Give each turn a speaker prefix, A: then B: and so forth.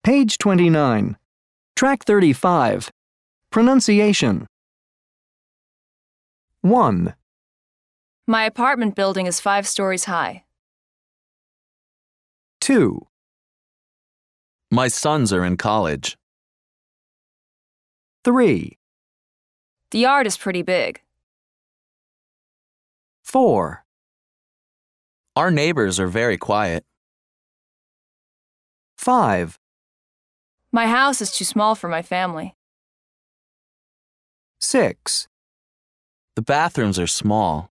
A: Page 29. Track 35. Pronunciation. 1,
B: My apartment building is 5 stories high.
A: 2,
C: My sons are in college.
A: 3,
B: The yard is pretty big.
A: 4,
C: Our neighbors are very quiet.
A: 5,
B: My house is too small for my family.
A: 6,
C: The bathrooms are small.